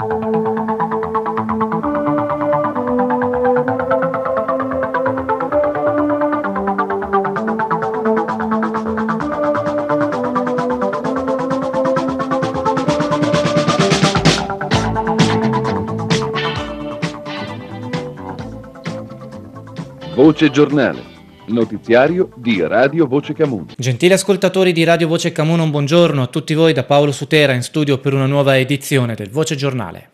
Voce Giornale, notiziario di Radio Voce Camuno. Gentili ascoltatori di Radio Voce Camuno, un buongiorno a tutti voi da Paolo Sutera in studio per una nuova edizione del Voce Giornale.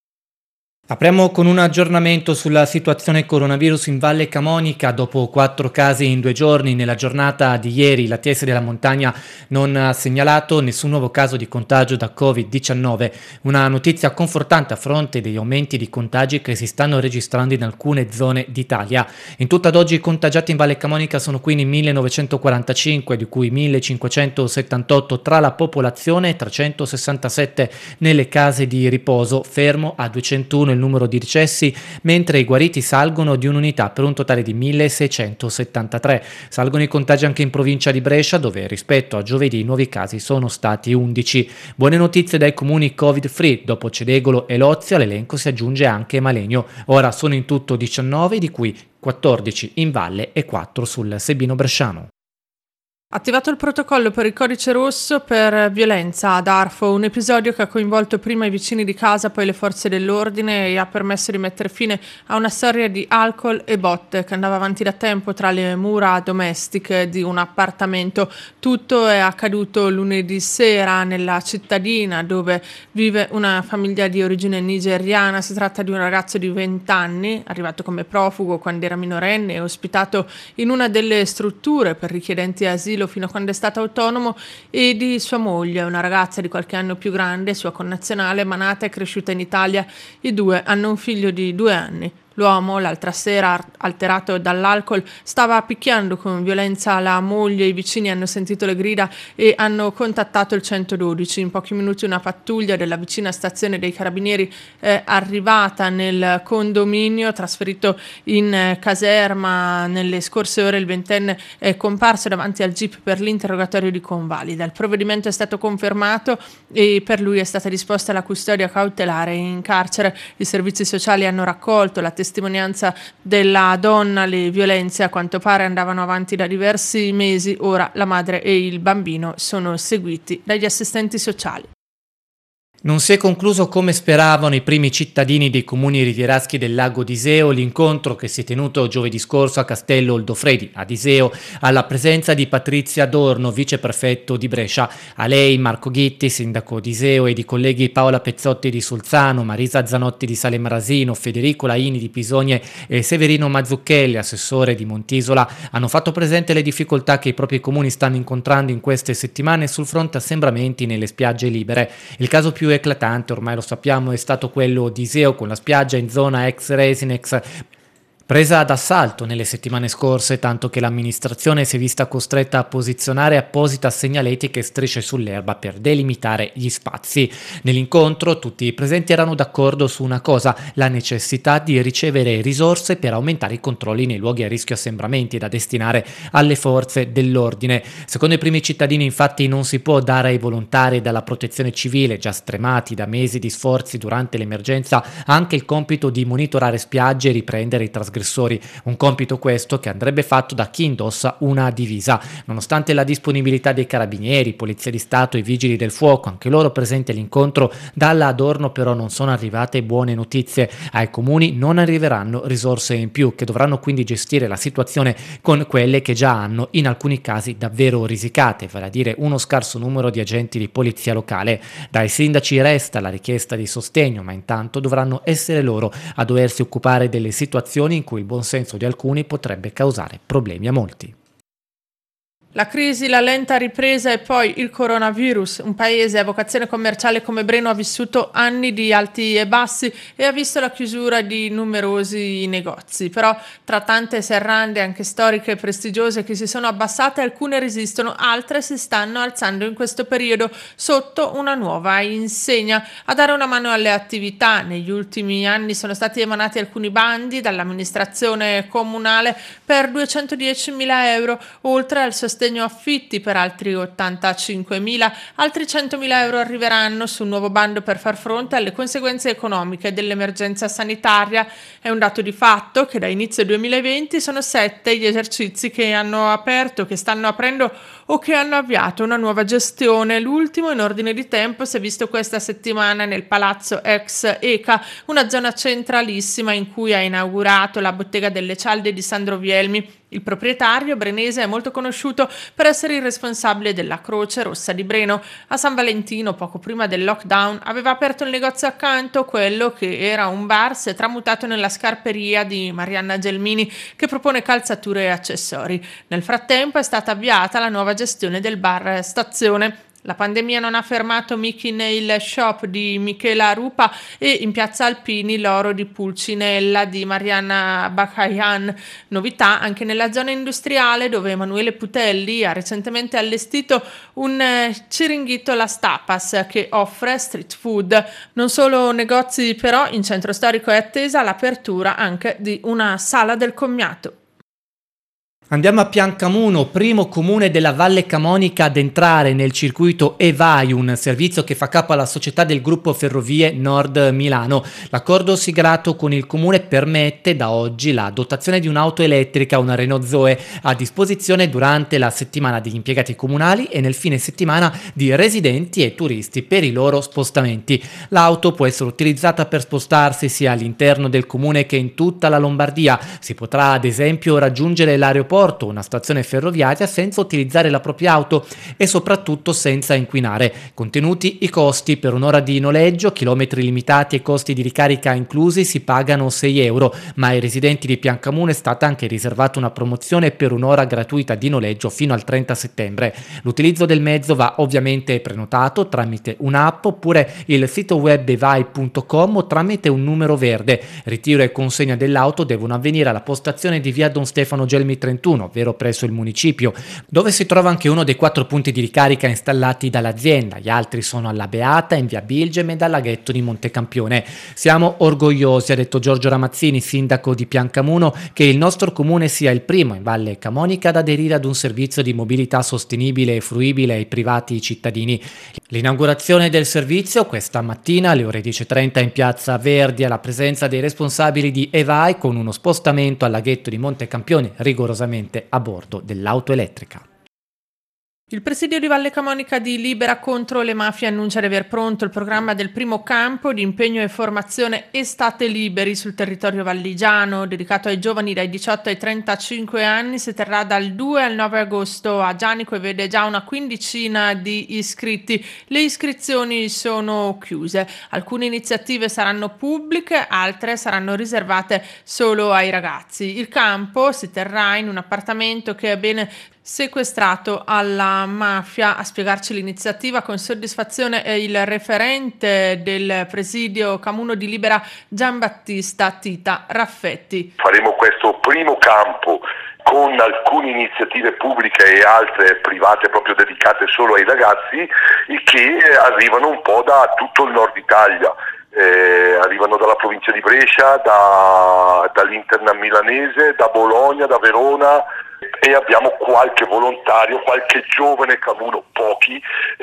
Apriamo con un aggiornamento sulla situazione coronavirus in Valle Camonica. Dopo 4 casi in 2 giorni, nella giornata di ieri l'ATS della Montagna non ha segnalato nessun nuovo caso di contagio da Covid-19. Una notizia confortante a fronte degli aumenti di contagi che si stanno registrando in alcune zone d'Italia. In tutto ad oggi i contagiati in Valle Camonica sono quindi 1945, di cui 1578 tra la popolazione e 367 nelle case di riposo, fermo a 201 il numero di decessi, mentre i guariti salgono di un'unità per un totale di 1673. Salgono i contagi anche in provincia di Brescia, dove rispetto a giovedì i nuovi casi sono stati 11. Buone notizie dai comuni covid free. Dopo Cedegolo e Lozio all'elenco si aggiunge anche Malegno. Ora sono in tutto 19, di cui 14 in valle e 4 sul Sebino bresciano. Attivato il protocollo per il codice rosso per violenza ad Arfo, un episodio che ha coinvolto prima i vicini di casa, poi le forze dell'ordine e ha permesso di mettere fine a una storia di alcol e botte che andava avanti da tempo tra le mura domestiche di un appartamento. Tutto è accaduto lunedì sera nella cittadina dove vive una famiglia di origine nigeriana. Si tratta di un ragazzo di 20 anni, arrivato come profugo quando era minorenne e ospitato in una delle strutture per richiedenti asilo fino a quando è stato autonomo, e di sua moglie, una ragazza di qualche anno più grande, sua connazionale, ma nata e cresciuta in Italia. I due hanno un figlio di 2 anni. L'uomo, l'altra sera, alterato dall'alcol, stava picchiando con violenza la moglie. I vicini hanno sentito le grida e hanno contattato il 112. In pochi minuti una pattuglia della vicina stazione dei Carabinieri è arrivata nel condominio. Trasferito in caserma nelle scorse ore, il ventenne è comparso davanti al GIP per l'interrogatorio di convalida. Il provvedimento è stato confermato e per lui è stata disposta la custodia cautelare in carcere. I servizi sociali hanno raccolto la testimonianza della donna. Le violenze a quanto pare andavano avanti da diversi mesi. Ora la madre e il bambino sono seguiti dagli assistenti sociali. Non si è concluso come speravano i primi cittadini dei comuni rivieraschi del lago d'Iseo l'incontro che si è tenuto giovedì scorso a Castello Oldofredi, ad Iseo, alla presenza di Patrizia Dorno, viceprefetto di Brescia. A lei Marco Ghitti, sindaco di Iseo, ed i colleghi Paola Pezzotti di Solzano, Marisa Zanotti di Salemarasino, Federico Laini di Pisogne e Severino Mazzucchelli, assessore di Montisola, hanno fatto presente le difficoltà che i propri comuni stanno incontrando in queste settimane sul fronte assembramenti nelle spiagge libere. Il caso più eclatante, ormai lo sappiamo, è stato quello di Iseo, con la spiaggia in zona ex Resinex presa d'assalto nelle settimane scorse, tanto che l'amministrazione si è vista costretta a posizionare apposita segnaletica e strisce sull'erba per delimitare gli spazi. Nell'incontro tutti i presenti erano d'accordo su una cosa: la necessità di ricevere risorse per aumentare i controlli nei luoghi a rischio assembramenti da destinare alle forze dell'ordine. Secondo i primi cittadini, infatti, non si può dare ai volontari della protezione civile, già stremati da mesi di sforzi durante l'emergenza, anche il compito di monitorare spiagge e riprendere i trasgressori. Un compito questo che andrebbe fatto da chi indossa una divisa. Nonostante la disponibilità dei carabinieri, polizia di Stato e vigili del fuoco, anche loro presenti all'incontro, dalla Adorno però non sono arrivate buone notizie. Ai comuni non arriveranno risorse in più, che dovranno quindi gestire la situazione con quelle che già hanno in alcuni casi davvero risicate, vale a dire uno scarso numero di agenti di polizia locale. Dai sindaci resta la richiesta di sostegno, ma intanto dovranno essere loro a doversi occupare delle situazioni in cui il buonsenso di alcuni potrebbe causare problemi a molti. La crisi, la lenta ripresa e poi il coronavirus. Un paese a vocazione commerciale come Breno ha vissuto anni di alti e bassi e ha visto la chiusura di numerosi negozi. Però tra tante serrande anche storiche e prestigiose che si sono abbassate, alcune resistono, altre si stanno alzando in questo periodo sotto una nuova insegna. A dare una mano alle attività, negli ultimi anni sono stati emanati alcuni bandi dall'amministrazione comunale per 210.000 euro, oltre al sostegno sostegno affitti per altri 85.000, altri 100.000 euro arriveranno sul nuovo bando per far fronte alle conseguenze economiche dell'emergenza sanitaria. È un dato di fatto che da inizio 2020 sono 7 gli esercizi che hanno aperto, che stanno aprendo o che hanno avviato una nuova gestione. L'ultimo in ordine di tempo si è visto questa settimana nel palazzo ex ECA, una zona centralissima in cui ha inaugurato la bottega delle cialde di Sandro Vielmi. Il proprietario brenese è molto conosciuto per essere il responsabile della Croce Rossa di Breno. A San Valentino, poco prima del lockdown, aveva aperto il negozio accanto. Quello che era un bar si è tramutato nella scarperia di Marianna Gelmini, che propone calzature e accessori. Nel frattempo è stata avviata la nuova gestione del bar Stazione. La pandemia non ha fermato Mickey Nail Shop di Michela Rupa e in piazza Alpini l'oro di Pulcinella di Marianna Bacaian. Novità anche nella zona industriale, dove Emanuele Putelli ha recentemente allestito un Ciringhito Las Tapas che offre street food. Non solo negozi, però in centro storico è attesa l'apertura anche di una sala del commiato. Andiamo a Piancamuno, primo comune della Valle Camonica ad entrare nel circuito EVAI, un servizio che fa capo alla società del gruppo Ferrovie Nord Milano. L'accordo siglato con il comune permette da oggi la dotazione di un'auto elettrica, una Renault Zoe, a disposizione durante la settimana degli impiegati comunali e nel fine settimana di residenti e turisti per i loro spostamenti. L'auto può essere utilizzata per spostarsi sia all'interno del comune che in tutta la Lombardia. Si potrà ad esempio raggiungere l'aeroporto, una stazione ferroviaria, senza utilizzare la propria auto e soprattutto senza inquinare. Contenuti i costi: per un'ora di noleggio, chilometri limitati e costi di ricarica inclusi, si pagano 6 euro, ma ai residenti di Piancamuno è stata anche riservata una promozione per un'ora gratuita di noleggio fino al 30 settembre. L'utilizzo del mezzo va ovviamente prenotato tramite un'app oppure il sito web evai.com o tramite un numero verde. Ritiro e consegna dell'auto devono avvenire alla postazione di via Don Stefano Gelmi 31, ovvero presso il municipio, dove si trova anche uno dei 4 punti di ricarica installati dall'azienda. Gli altri sono alla Beata, in via Bilgem e dal laghetto di Montecampione. Siamo orgogliosi, ha detto Giorgio Ramazzini, sindaco di Piancamuno, che il nostro comune sia il primo in Valle Camonica ad aderire ad un servizio di mobilità sostenibile e fruibile ai privati cittadini. L'inaugurazione del servizio questa mattina alle ore 10:30 in piazza Verdi, alla presenza dei responsabili di EVAI, con uno spostamento al laghetto di Montecampione rigorosamente a bordo dell'auto elettrica. Il presidio di Valle Camonica di Libera contro le mafie annuncia di aver pronto il programma del primo campo di impegno e formazione Estate Liberi sul territorio valligiano, dedicato ai giovani dai 18 ai 35 anni. Si terrà dal 2 al 9 agosto a Gianico e vede già una quindicina di iscritti. Le iscrizioni sono chiuse. Alcune iniziative saranno pubbliche, altre saranno riservate solo ai ragazzi. Il campo si terrà in un appartamento che è bene sequestrato alla mafia. A spiegarci l'iniziativa con soddisfazione è il referente del presidio Camuno di Libera, Giambattista Tita Raffetti. Faremo questo primo campo con alcune iniziative pubbliche e altre private proprio dedicate solo ai ragazzi, che arrivano un po' da tutto il nord Italia. Arrivano dalla provincia di Brescia, dall'Interna milanese, da Bologna, da Verona, e abbiamo qualche volontario, qualche giovane Camuno, pochi,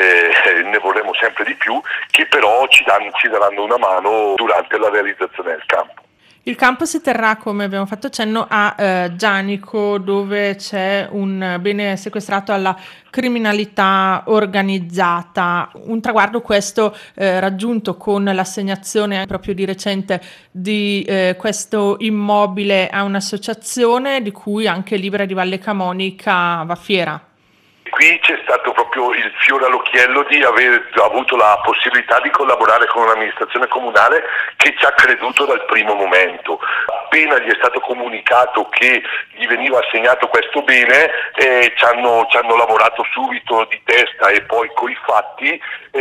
ne vorremmo sempre di più, che però ci daranno una mano durante la realizzazione del campo. Il campo si terrà, come abbiamo fatto cenno, a Gianico, dove c'è un bene sequestrato alla criminalità organizzata. Un traguardo questo raggiunto con l'assegnazione proprio di recente di questo immobile a un'associazione di cui anche Libera di Valle Camonica va fiera. Qui c'è stato proprio il fiore all'occhiello di aver avuto la possibilità di collaborare con un'amministrazione comunale che ci ha creduto dal primo momento. Appena gli è stato comunicato che gli veniva assegnato questo bene, ci hanno lavorato subito di testa e poi coi fatti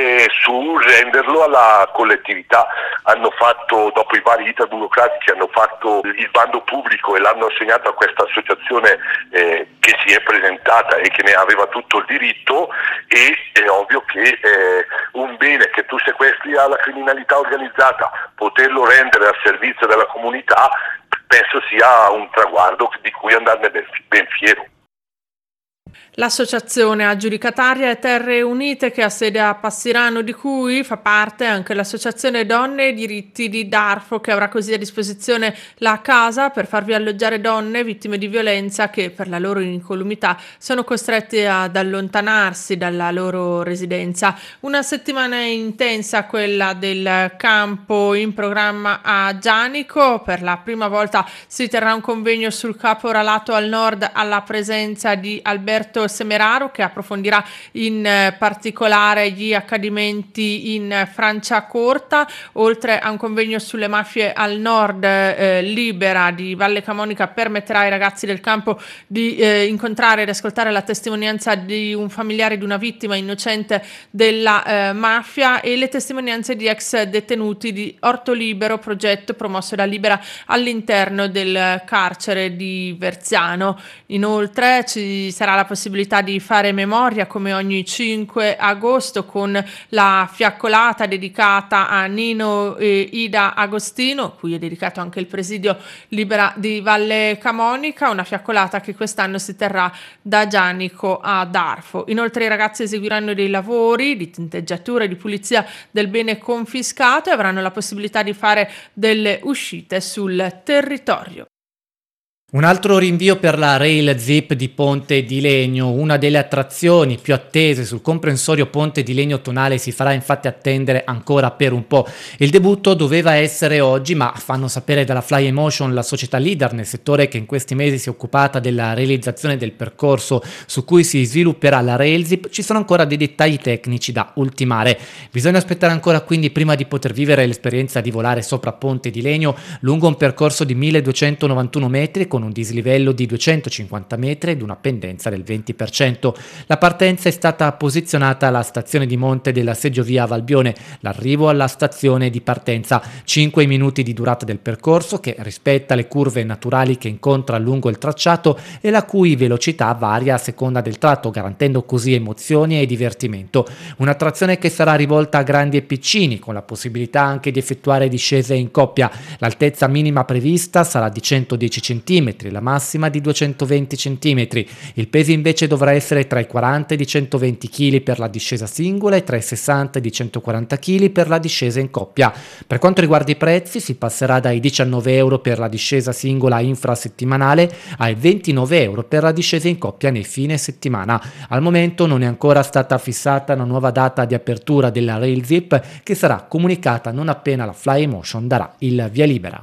su renderlo alla collettività. Hanno fatto, dopo i vari iter burocratici, hanno fatto il bando pubblico e l'hanno assegnato a questa associazione che si è presentata e che ne aveva tutto il diritto, e è ovvio che un bene che tu sequestri alla criminalità organizzata, poterlo rendere al servizio della comunità, penso sia un traguardo di cui andarne ben fiero. L'associazione aggiudicataria è Terre Unite, che ha sede a Passirano, di cui fa parte anche l'associazione Donne e Diritti di Darfo, che avrà così a disposizione la casa per farvi alloggiare donne vittime di violenza che per la loro incolumità sono costrette ad allontanarsi dalla loro residenza. Una settimana intensa quella del campo in programma a Gianico. Per la prima volta si terrà un convegno sul caporalato al nord alla presenza di Alberto Semeraro, che approfondirà in particolare gli accadimenti in Franciacorta, oltre a un convegno sulle mafie al nord. Libera di Valle Camonica permetterà ai ragazzi del campo di incontrare ed ascoltare la testimonianza di un familiare di una vittima innocente della mafia e le testimonianze di ex detenuti di Orto Libero, progetto promosso da Libera all'interno del carcere di Verziano. Inoltre ci sarà la possibilità di fare memoria come ogni 5 agosto con la fiaccolata dedicata a Nino e Ida Agostino, cui è dedicato anche il presidio Libera di Valle Camonica, una fiaccolata che quest'anno si terrà da Gianico a Darfo. Inoltre i ragazzi eseguiranno dei lavori di tinteggiatura e di pulizia del bene confiscato e avranno la possibilità di fare delle uscite sul territorio. Un altro rinvio per la Rail Zip di Ponte di Legno, una delle attrazioni più attese sul comprensorio Ponte di Legno tonale, si farà infatti attendere ancora per un po'. Il debutto doveva essere oggi, ma fanno sapere dalla Fly Emotion, la società leader nel settore che in questi mesi si è occupata della realizzazione del percorso su cui si svilupperà la Rail Zip, ci sono ancora dei dettagli tecnici da ultimare. Bisogna aspettare ancora quindi prima di poter vivere l'esperienza di volare sopra Ponte di Legno lungo un percorso di 1291 metri con un dislivello di 250 metri ed una pendenza del 20%. La partenza è stata posizionata alla stazione di monte della seggiovia Valbione, l'arrivo alla stazione di partenza, 5 minuti di durata del percorso che rispetta le curve naturali che incontra lungo il tracciato e la cui velocità varia a seconda del tratto, garantendo così emozioni e divertimento. Un'attrazione che sarà rivolta a grandi e piccini, con la possibilità anche di effettuare discese in coppia. L'altezza minima prevista sarà di 110 cm, la massima di 220 cm. Il peso invece dovrà essere tra i 40 e i 120 kg per la discesa singola e tra i 60 e i 140 kg per la discesa in coppia. Per quanto riguarda i prezzi, si passerà dai 19 euro per la discesa singola infrasettimanale ai 29 euro per la discesa in coppia nei fine settimana. Al momento non è ancora stata fissata una nuova data di apertura della Rail Zip, che sarà comunicata non appena la Fly Emotion darà il via libera.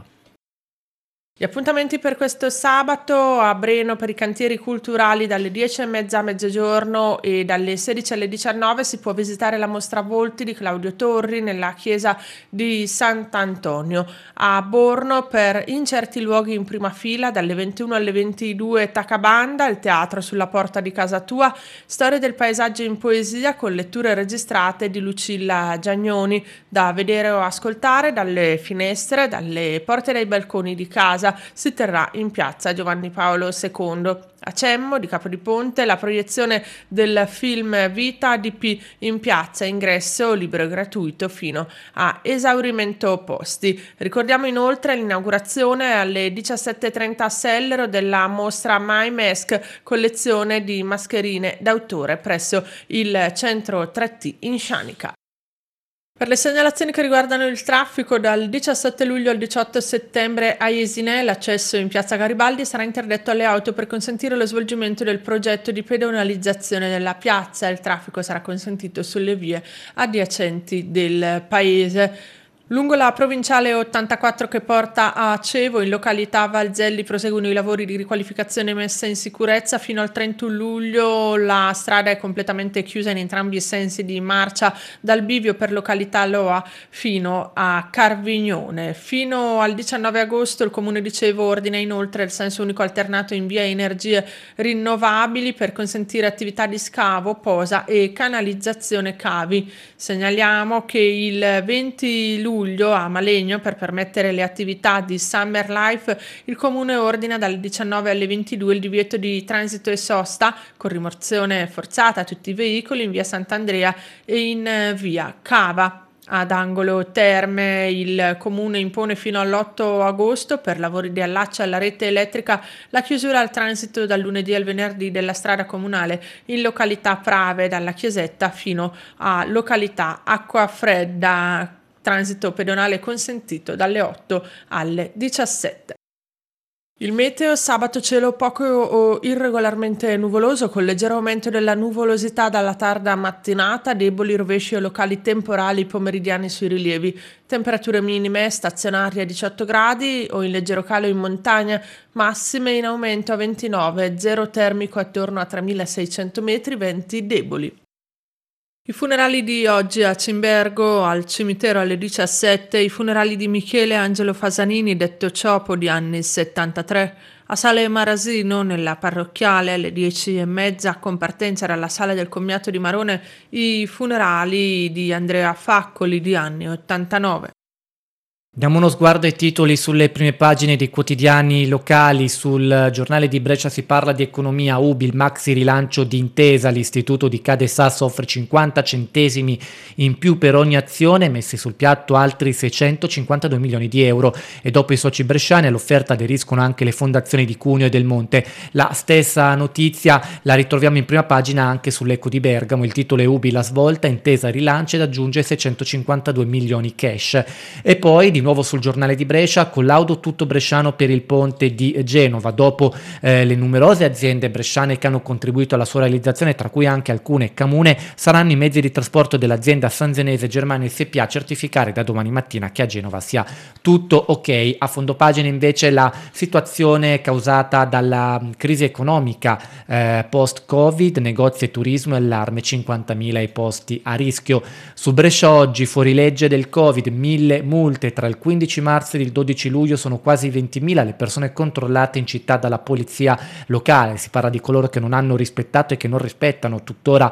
Gli appuntamenti per questo sabato a Breno per i cantieri culturali dalle 10:30 a mezzogiorno e dalle 16 alle 19 si può visitare la mostra volti di Claudio Torri nella chiesa di Sant'Antonio. A Borno per In certi luoghi in prima fila dalle 21 alle 22 Tacabanda, il teatro sulla porta di casa tua, storia del paesaggio in poesia con letture registrate di Lucilla Giagnoni da vedere o ascoltare dalle finestre, dalle porte e dai balconi di casa. Si terrà in piazza Giovanni Paolo II. A Cemmo di Capodiponte la proiezione del film Vita ADP in piazza, ingresso libero e gratuito fino a esaurimento posti. Ricordiamo inoltre l'inaugurazione alle 17:30 a Sellero della mostra My Mask, collezione di mascherine d'autore presso il centro 3T in Scianica. Per le segnalazioni che riguardano il traffico, dal 17 luglio al 18 settembre a Jesinè l'accesso in piazza Garibaldi sarà interdetto alle auto per consentire lo svolgimento del progetto di pedonalizzazione della piazza. Il traffico sarà consentito sulle vie adiacenti del paese. Lungo la provinciale 84 che porta a Cevo, in località Valzelli, proseguono i lavori di riqualificazione e messa in sicurezza. Fino al 31 luglio la strada è completamente chiusa in entrambi i sensi di marcia, dal bivio per località Loa fino a Carvignone. Fino al 19 agosto il Comune di Cevo ordina inoltre il senso unico alternato in via Energie Rinnovabili per consentire attività di scavo, posa e canalizzazione cavi. Segnaliamo che il 20 luglio a Malegno, per permettere le attività di Summer Life, il Comune ordina dalle 19 alle 22 il divieto di transito e sosta con rimozione forzata a tutti i veicoli in via Sant'Andrea e in via Cava. Ad Angolo Terme il comune impone fino all'8 agosto per lavori di allaccio alla rete elettrica la chiusura al transito dal lunedì al venerdì della strada comunale in località Prave dalla Chiesetta fino a località Acquafredda, transito pedonale consentito dalle 8 alle 17. Il meteo: sabato cielo poco o irregolarmente nuvoloso con leggero aumento della nuvolosità dalla tarda mattinata, deboli rovesci o locali temporali pomeridiani sui rilievi, temperature minime stazionarie a 18 gradi o in leggero calo in montagna, massime in aumento a 29, zero termico attorno a 3600 metri, venti deboli. I funerali di oggi a Cimbergo, al cimitero alle 17, i funerali di Michele Angelo Fasanini, detto Ciopo, di anni 73, a Sale Marasino, nella parrocchiale, alle 10:30, con partenza dalla sala del commiato di Marone, i funerali di Andrea Faccoli, di anni 89. Diamo uno sguardo ai titoli sulle prime pagine dei quotidiani locali. Sul giornale di Brescia si parla di economia, UBI, il maxi rilancio di Intesa, l'istituto di Cadesas offre 50 centesimi in più per ogni azione, messi sul piatto altri 652 milioni di euro e dopo i soci bresciani all'offerta aderiscono anche le fondazioni di Cuneo e del Monte. La stessa notizia la ritroviamo in prima pagina anche sull'Eco di Bergamo, il titolo è UBI, la svolta, Intesa rilancia ed aggiunge 652 milioni cash. E poi di nuovo sul giornale di Brescia, collaudo tutto bresciano per il ponte di Genova, dopo le numerose aziende bresciane che hanno contribuito alla sua realizzazione, tra cui anche alcune Camune, saranno i mezzi di trasporto dell'azienda sanzenese Germania SpA a certificare da domani mattina che a Genova sia tutto ok. A fondopagina invece la situazione causata dalla crisi economica post-Covid, negozi e turismo e allarme, 50.000 i posti a rischio. Su Brescia oggi, fuorilegge del Covid, 1.000 multe tra il 15 marzo e il 12 luglio, sono quasi 20.000 le persone controllate in città dalla polizia locale. Si parla di coloro che non hanno rispettato e che non rispettano tuttora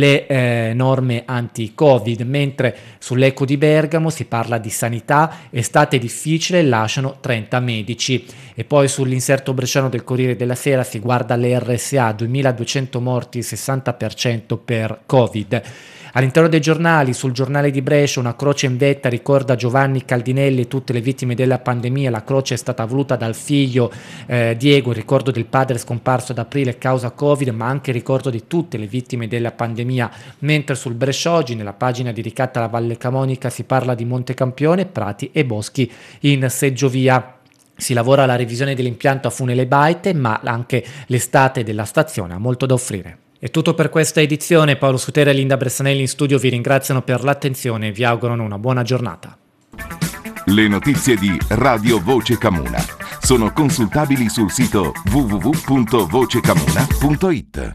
le norme anti-Covid, mentre sull'Eco di Bergamo si parla di sanità, estate difficile, lasciano 30 medici. E poi sull'inserto bresciano del Corriere della Sera si guarda le RSA, 2.200 morti, il 60% per Covid. All'interno dei giornali, sul giornale di Brescia, una croce in vetta ricorda Giovanni Caldinelli e tutte le vittime della pandemia. La croce è stata voluta dal figlio Diego, il ricordo del padre scomparso ad aprile causa Covid, ma anche il ricordo di tutte le vittime della pandemia. Mentre sul Brescia oggi, nella pagina dedicata alla Valle Camonica, si parla di Montecampione, prati e boschi in seggiovia. Si lavora alla revisione dell'impianto a Funele Baite, ma anche l'estate della stazione ha molto da offrire. È tutto per questa edizione. Paolo Sutera e Linda Bressanelli in studio vi ringraziano per l'attenzione e vi augurano una buona giornata. Le notizie di Radio Voce Camuna sono consultabili sul sito www.vocecamuna.it.